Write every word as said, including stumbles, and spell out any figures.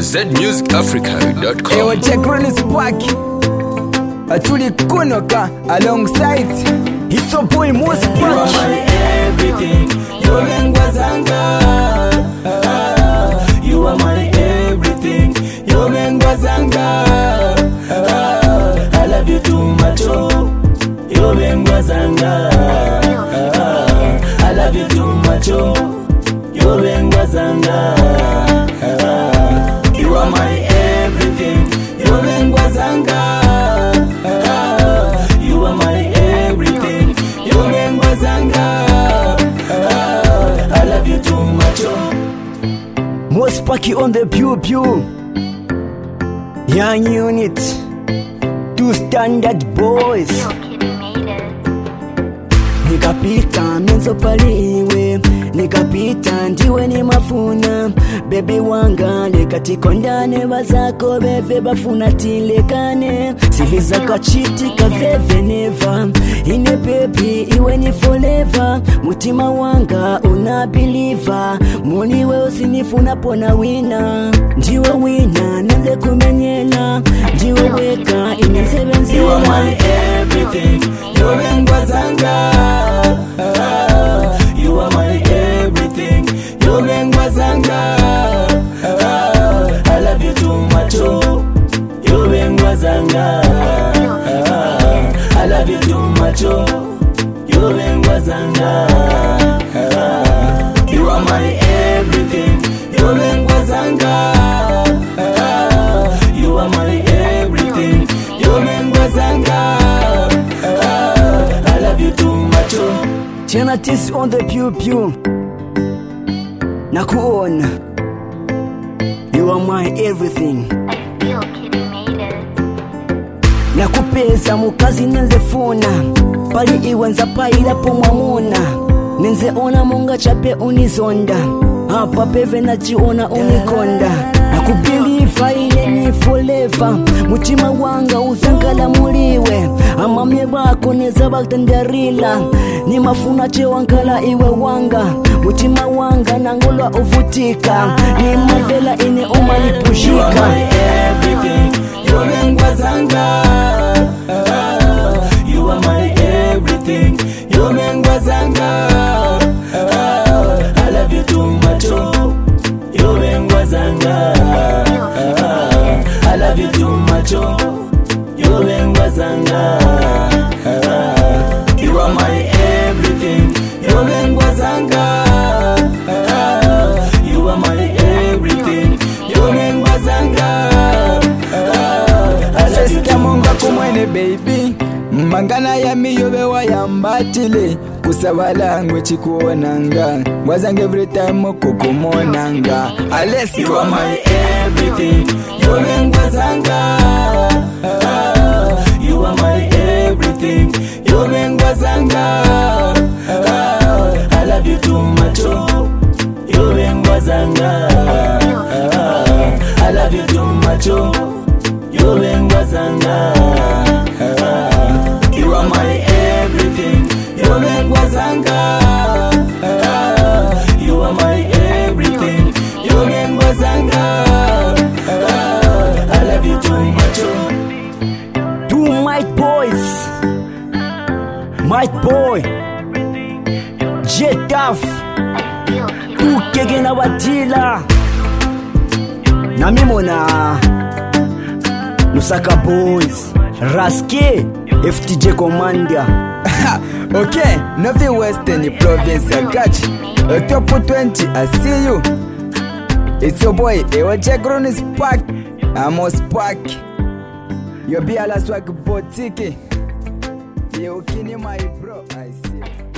z music africa dot com. Ewa Jacron is back. Atuli Kunoka alongside it's your boy Most Back. You are my everything. Your lengua zanga. You are my everything. Your lengua zanga. I love you too much. Oh. Your lengua zanga. I love you too much. Oh. Your lengua zanga. You are my everything. Your lengua zanga. You are my everything. Your lengua zanga. I love you too much. Most Back on the pew pew. Young unit. Two standard boys. Nikapita menzo paliwe, nikapita ndiwe ni mafuna. Baby wanga lekatiko ndane bazako beve bafuna tilekane. Siviza kachiti kaveve neva. Ine baby iwe ni forever. Mutima wanga unabiliva. Muliwe usinifuna pona wina. Ndiwe wina nanze kumenyela. Ndiwe weka ineze benzela. You are my everything. Your lengua zanga. You are my everything. Your lengua zanga. I love you too much. Oh. Your lengua zanga. I love you too much. Oh. Your lengua zanga. You are my everything. Your lengua zanga. You are my everything. Your lengua zanga. I love you too much. Oh. Genesis on the pew pew. Nakuona. You are my everything. Nakupeza mukazi nenze funa. Pali iwanza paila pomwamuna. Nenze ona monga chape unizonda. Hapa peve nachiona unikonda. Nakubeliva ile ni forever. Mutima wanga uzangala muliwe. Amamye bako neza baktenderila. Ni mafuna che wankala iwe wanga. Mutima wanga nangolwa uvutika. Ni mavela ine umalipushika. You are my everything. Your lengua zanga. You are my everything. Your lengua zanga. I love you too much. Oh. Your lengua zanga. I love you too much. Oh. Your lengua zanga. You are my everything. Your lengua zanga. You are my everything. Your lengua zanga. Sesta monga kumwene baby. Mangana ya miyobe wa yambatile. Kusabala ngwe chikuonanga. Wazange every time kukumonanga. Alessi You are my everything. Your lengua zanga. You are my everything. Your lengua zanga. I love you too much. Oh. Your lengua zanga. I love you too much. Oh. Your lengua zanga. You are my everything. Your lengua zanga. You are my everything. Your lengua zanga. I love you too much. Two Might Boys. Might Boy J-Tough Ukege na Watila na Mimona Lusaka Boys Raske F T J Commander. Okay, Novi Western Province I got you. Top twenty I see you. It's your boy Ewa Jacron is back. Amos Back. Your Biala Swag Boutique. You kini my bro, I see.